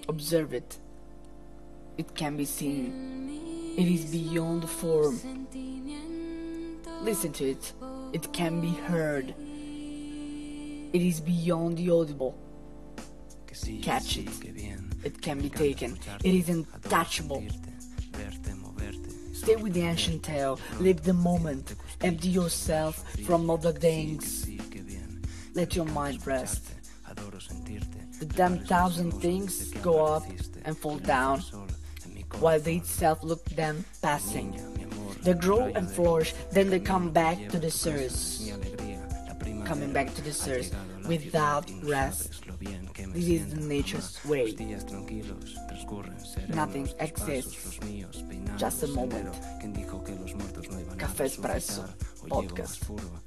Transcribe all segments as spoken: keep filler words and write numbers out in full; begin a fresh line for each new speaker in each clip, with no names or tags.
Observe it. It can be seen. It is beyond the form. Listen to it. It can be heard. It is beyond the audible. Catch it. It can be taken. It is untouchable. Stay with the ancient tale. Live the moment. Empty yourself from other things. Let your mind rest. The damn thousand things go up and fall down, while they itself look them passing. They grow and flourish, then they come back to the source. Coming back to the source without rest. This is the nature's way. Nothing exists. Just a moment. Café Espresso Podcast.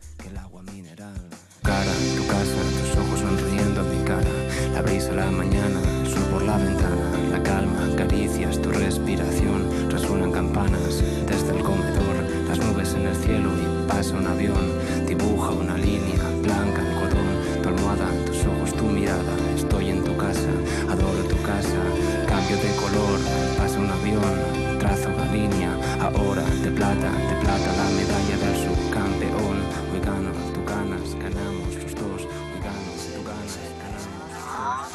Cara, tu casa, tus ojos sonriendo a mi cara. La brisa, la mañana, el sol por la ventana. La calma, caricias, tu respiración. Resuenan campanas desde el comedor. Las nubes en el cielo y pasa un avión. Dibuja una línea blanca, algodón. Tu almohada, tus ojos, tu mirada. Estoy en tu casa, adoro tu casa. Cambio de color, pasa un avión. Trazo una línea, ahora de plata, de plata la medalla del subcampeón. Hoy gano, tú ganas, ganamos los dos. Hoy gano, tú ganas, ganamos.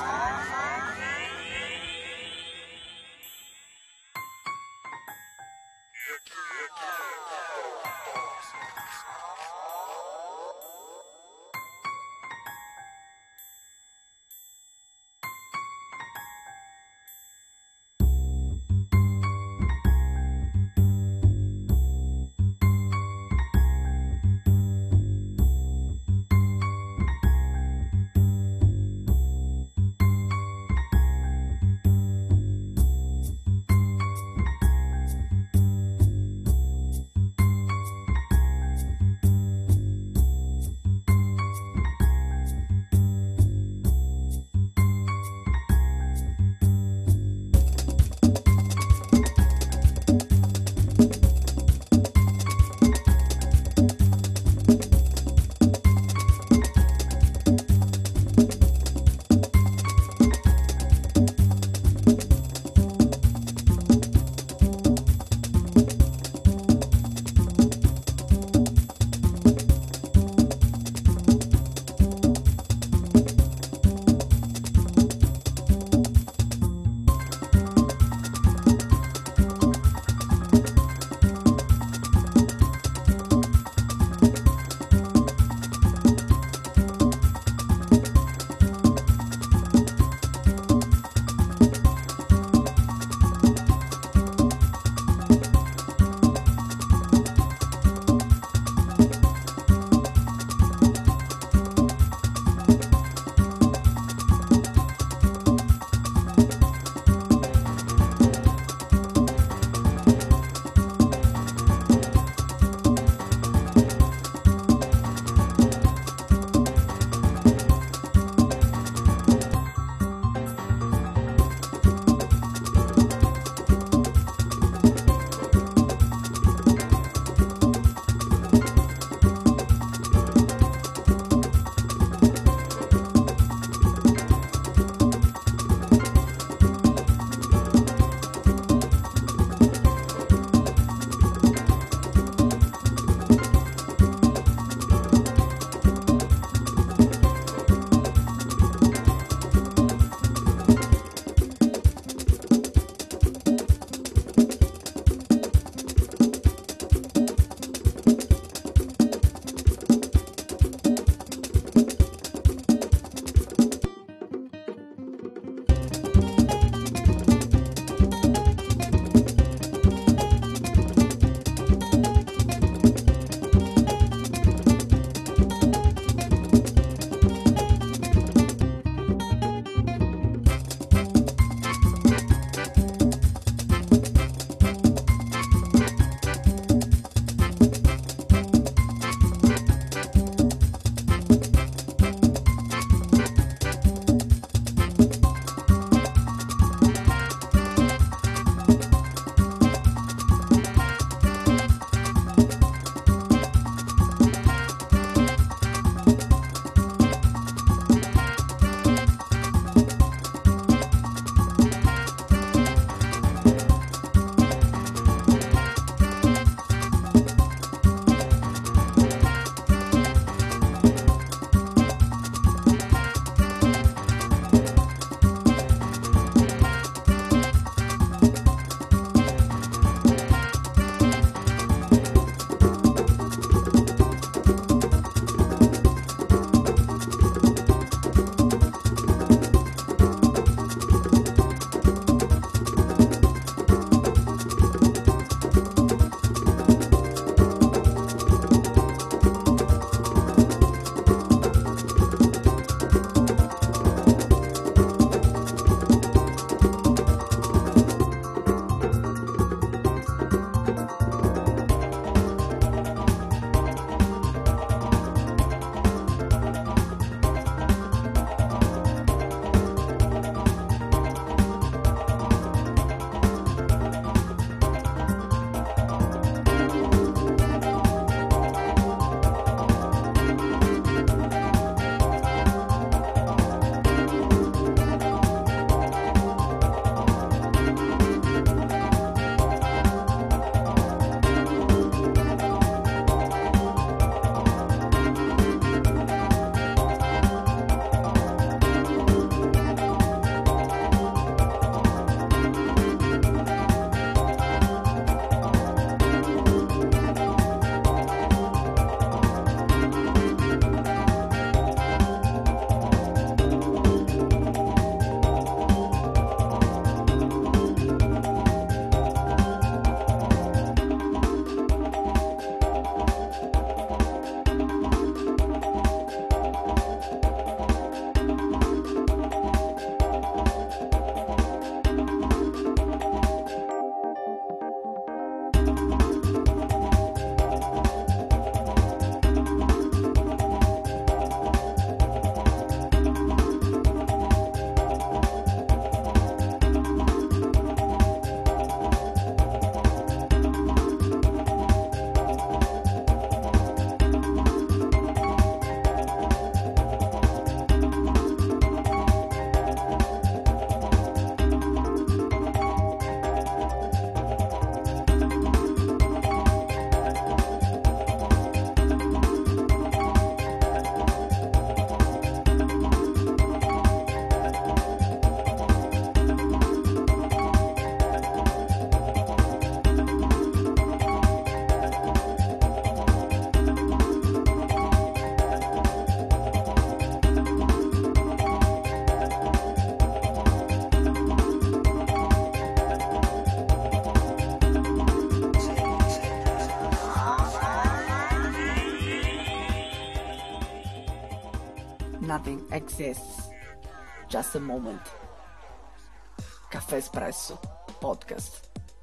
Nothing exists. Just a moment. Caffè Espresso Podcast.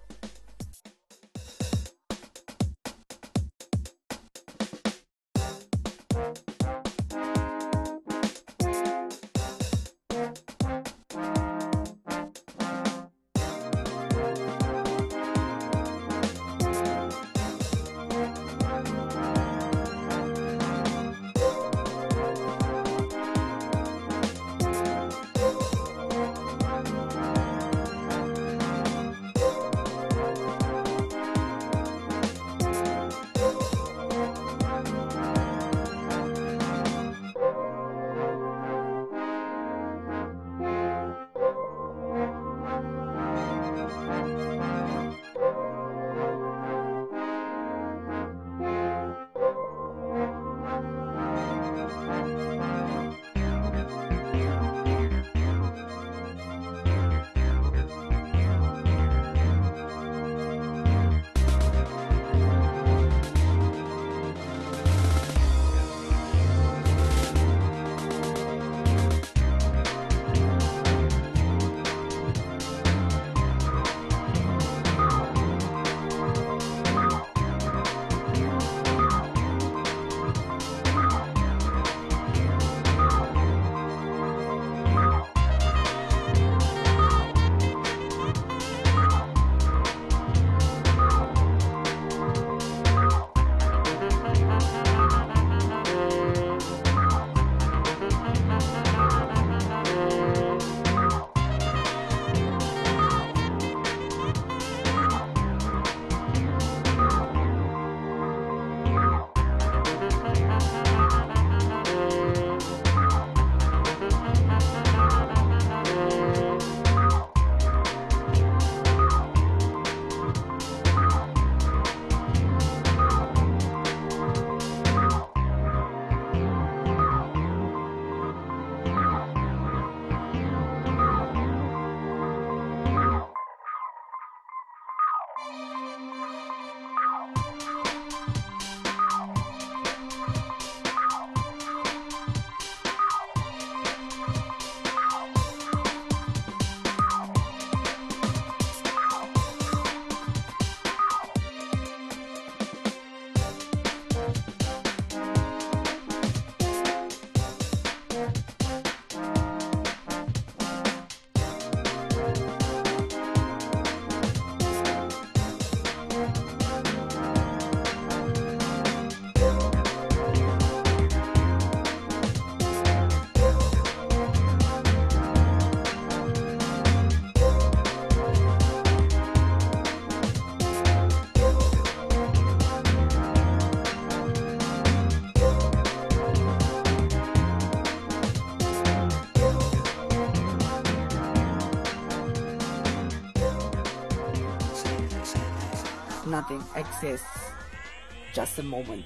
Nothing exists. Just a moment.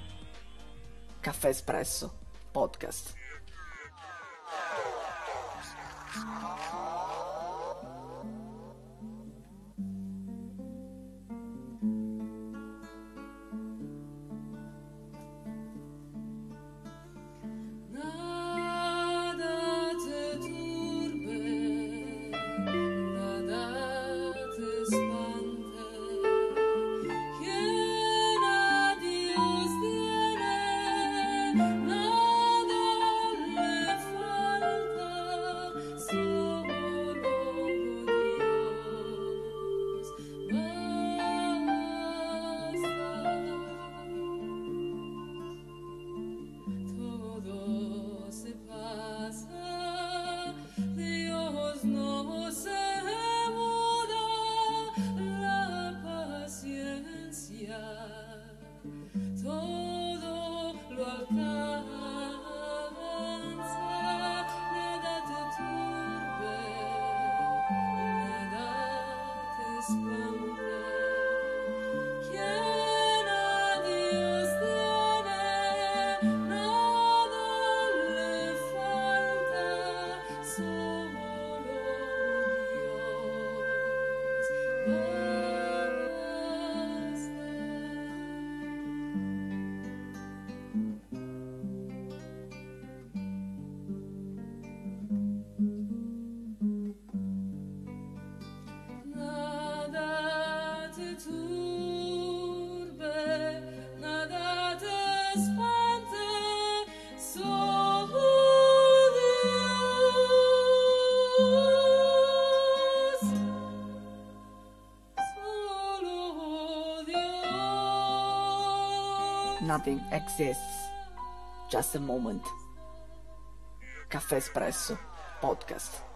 Caffè Espresso Podcast.
Nada le falta.
nothing exists, just a moment. Caffè Espresso Podcast.